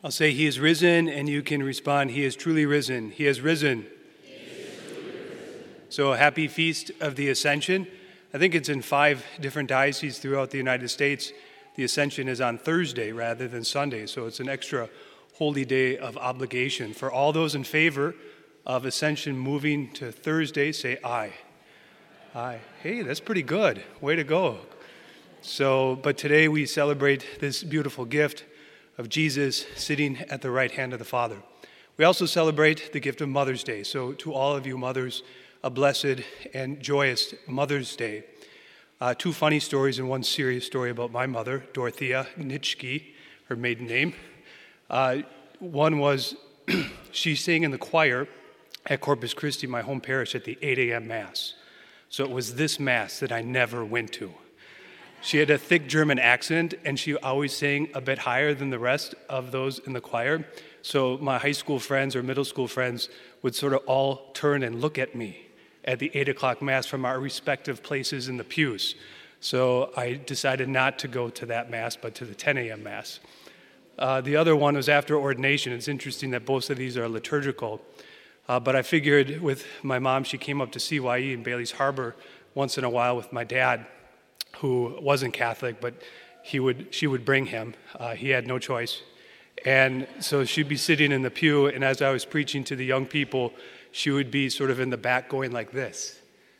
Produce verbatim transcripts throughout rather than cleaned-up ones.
I'll say he is risen, and you can respond, he is truly risen. He is risen. He is truly risen. So happy Feast of the Ascension. I think it's in five different dioceses throughout the United States. The Ascension is on Thursday rather than Sunday, so it's an extra holy day of obligation. For all those in favor of Ascension moving to Thursday, say aye. Aye. Hey, that's pretty good. Way to go. So, but today we celebrate this beautiful gift of Jesus sitting at the right hand of the Father. We also celebrate the gift of Mother's Day. So to all of you mothers, a blessed and joyous Mother's Day. Uh, two funny stories and one serious story about my mother, Dorothea Nitschke, her maiden name. Uh, one was she sang in the choir at Corpus Christi, my home parish, at the eight a.m. Mass. So it was this Mass that I never went to. She had a thick German accent, and she always sang a bit higher than the rest of those in the choir. So my high school friends or middle school friends would sort of all turn and look at me at the eight o'clock Mass from our respective places in the pews. So I decided not to go to that Mass, but to the ten a.m. Mass. Uh, the other one was after ordination. It's interesting that both of these are liturgical. Uh, but I figured with my mom, she came up to C Y E in Bailey's Harbor once in a while with my dad, who wasn't Catholic, but he would, she would bring him. Uh, he had no choice. And so she'd be sitting in the pew, and as I was preaching to the young people, she would be sort of in the back going like this.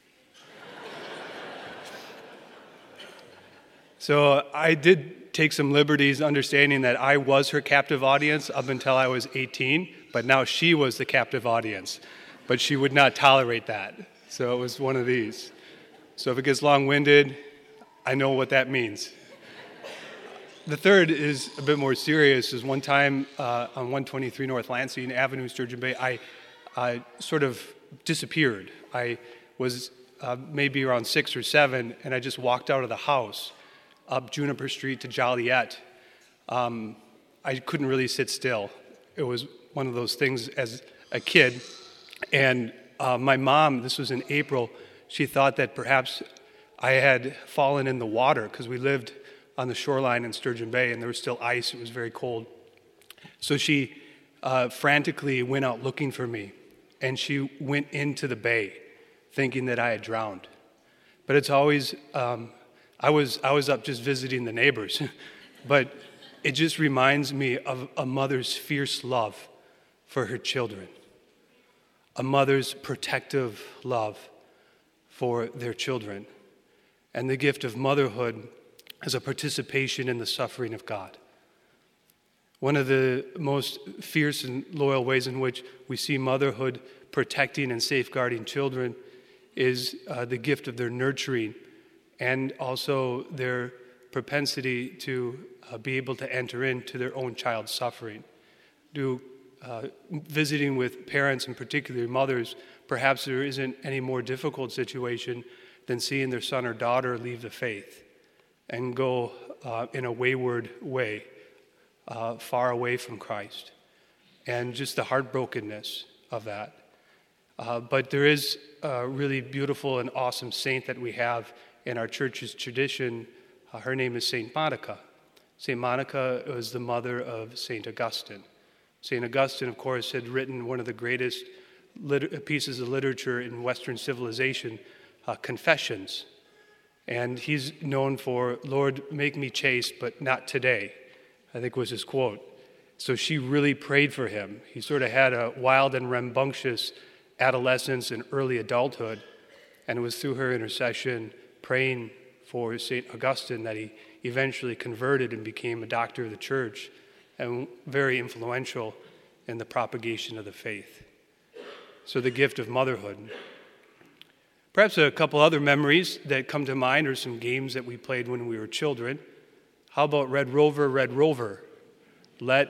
So I did take some liberties understanding that I was her captive audience up until I was eighteen, but now she was the captive audience. But she would not tolerate that. So it was one of these. So if it gets long-winded, I know what that means. The third is a bit more serious. Is one time uh, on one twenty-three North Lansing Avenue, Sturgeon Bay, I, I sort of disappeared. I was uh, maybe around six or seven, and I just walked out of the house up Juniper Street to Joliet. Um, I couldn't really sit still. It was one of those things as a kid. And uh, my mom, this was in April, she thought that perhaps I had fallen in the water because we lived on the shoreline in Sturgeon Bay and there was still ice. It was very cold. So she uh, frantically went out looking for me, and she went into the bay thinking that I had drowned. But it's always, um, I was I was up just visiting the neighbors, but it just reminds me of a mother's fierce love for her children, a mother's protective love for their children, and the gift of motherhood as a participation in the suffering of God. One of the most fierce and loyal ways in which we see motherhood protecting and safeguarding children is uh, the gift of their nurturing and also their propensity to uh, be able to enter into their own child's suffering. Do uh, visiting with parents, and particularly mothers, perhaps there isn't any more difficult situation than seeing their son or daughter leave the faith and go uh, in a wayward way, uh, far away from Christ, and just the heartbrokenness of that. Uh, but there is a really beautiful and awesome saint that we have in our church's tradition. Uh, her name is Saint Monica. Saint Monica was the mother of Saint Augustine. Saint Augustine, of course, had written one of the greatest lit- pieces of literature in Western civilization, uh, Confessions. And he's known for, "Lord, make me chaste, but not today," I think was his quote. So she really prayed for him. He sort of had a wild and rambunctious adolescence and early adulthood, and it was through her intercession, praying for Saint Augustine, that he eventually converted and became a doctor of the church and very influential in the propagation of the faith. So the gift of motherhood. Perhaps a couple other memories that come to mind are some games that we played when we were children. How about Red Rover, Red Rover? Let,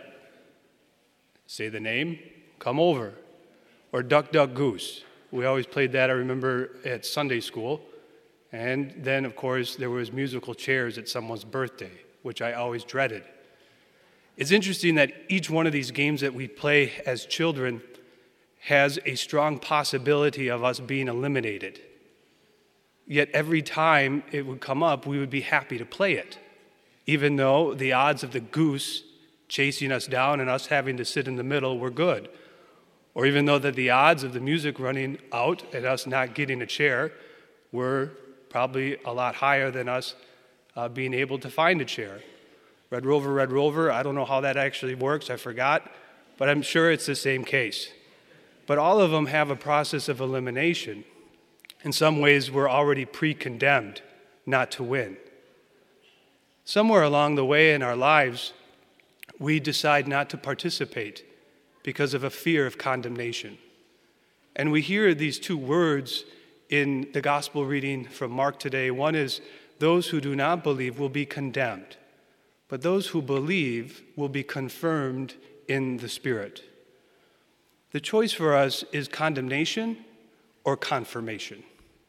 say the name, come over. Or Duck, Duck, Goose. We always played that, I remember, at Sunday school. And then, of course, there was musical chairs at someone's birthday, which I always dreaded. It's interesting that each one of these games that we play as children has a strong possibility of us being eliminated. Yet every time it would come up, we would be happy to play it, even though the odds of the goose chasing us down and us having to sit in the middle, we're good. Or even though that the odds of the music running out and us not getting a chair were probably a lot higher than us uh, being able to find a chair. Red Rover, Red Rover, I don't know how that actually works, I forgot, but I'm sure it's the same case. But all of them have a process of elimination. In some ways, we're already pre-condemned not to win. Somewhere along the way in our lives, we decide not to participate because of a fear of condemnation. And we hear these two words in the gospel reading from Mark today. One is, those who do not believe will be condemned, but those who believe will be confirmed in the Spirit. The choice for us is condemnation or confirmation.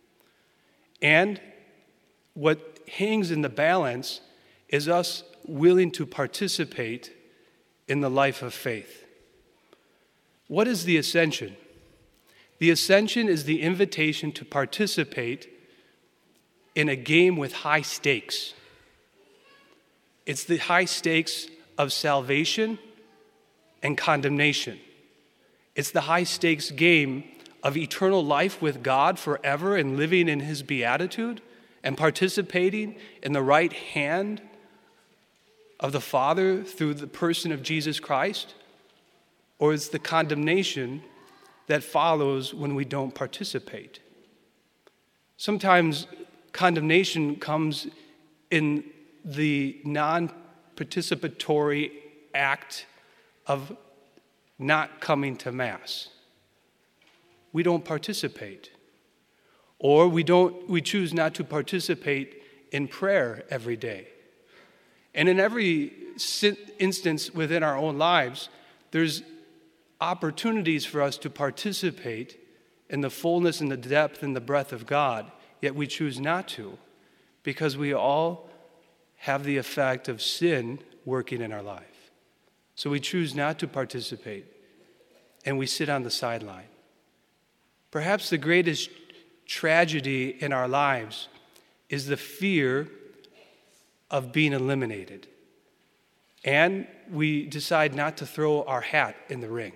And what hangs in the balance is us willing to participate in the life of faith. What is the ascension? The ascension is the invitation to participate in a game with high stakes. It's the high stakes of salvation and condemnation. It's the high stakes game of eternal life with God forever and living in His beatitude and participating in the right hand of the Father through the person of Jesus Christ. Or it's the condemnation that follows when we don't participate. Sometimes condemnation comes in the non-participatory act of not coming to Mass. We don't participate. Or we don't we choose not to participate in prayer every day. And in every instance within our own lives, there's opportunities for us to participate in the fullness and the depth and the breadth of God, yet we choose not to because we all have the effect of sin working in our life. So we choose not to participate and we sit on the sideline. Perhaps the greatest tragedy in our lives is the fear of being eliminated. And we decide not to throw our hat in the ring.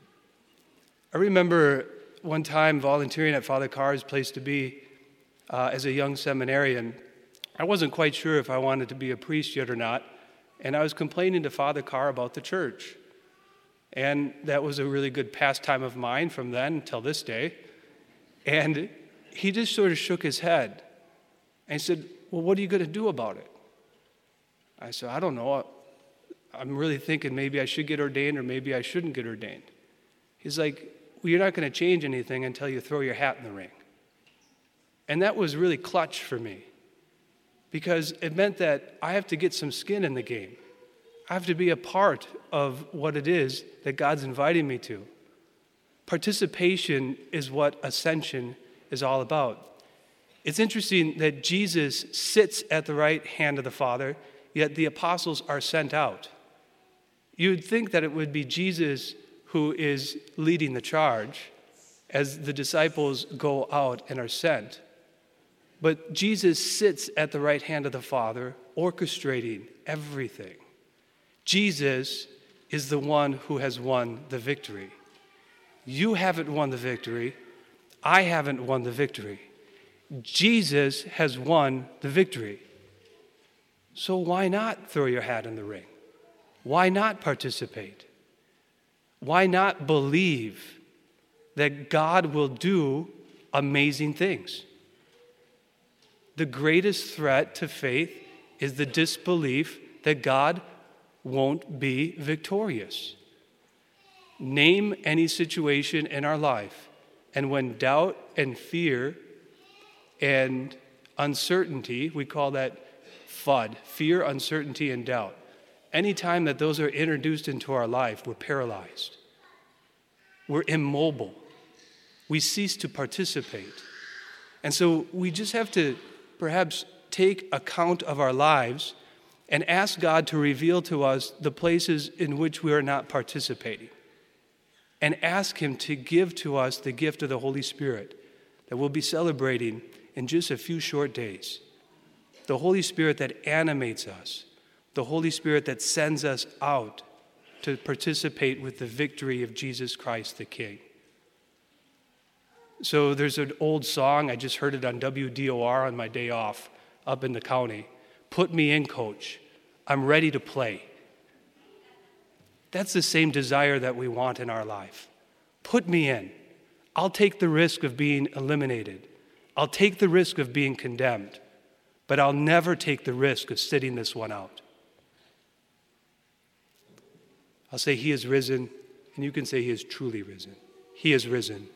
I remember one time volunteering at Father Carr's place to be uh, as a young seminarian. I wasn't quite sure if I wanted to be a priest yet or not, and I was complaining to Father Carr about the church. And that was a really good pastime of mine from then until this day. And he just sort of shook his head. And he said, well, what are you going to do about it? I said, I don't know. I'm really thinking maybe I should get ordained or maybe I shouldn't get ordained. He's like, well, you're not going to change anything until you throw your hat in the ring. And that was really clutch for me because it meant that I have to get some skin in the game. I have to be a part of what it is that God's inviting me to. Participation is what ascension is all about. It's interesting that Jesus sits at the right hand of the Father, yet the apostles are sent out. You would think that it would be Jesus who is leading the charge as the disciples go out and are sent. But Jesus sits at the right hand of the Father, orchestrating everything. Jesus is the one who has won the victory. You haven't won the victory. I haven't won the victory. Jesus has won the victory. So why not throw your hat in the ring? Why not participate? Why not believe that God will do amazing things? The greatest threat to faith is the disbelief that God won't be victorious. Name any situation in our life, and when doubt and fear and uncertainty, we call that FUD, fear, uncertainty, and doubt. Anytime that those are introduced into our life, we're paralyzed. We're immobile. We cease to participate. And so we just have to perhaps take account of our lives and ask God to reveal to us the places in which we are not participating. And ask Him to give to us the gift of the Holy Spirit that we'll be celebrating in just a few short days. The Holy Spirit that animates us. The Holy Spirit that sends us out to participate with the victory of Jesus Christ the King. So there's an old song, I just heard it on W D O R on my day off up in the county. Put me in, coach. I'm ready to play. That's the same desire that we want in our life. Put me in. I'll take the risk of being eliminated. I'll take the risk of being condemned, but I'll never take the risk of sitting this one out. I'll say he is risen, and you can say he is truly risen. He is risen.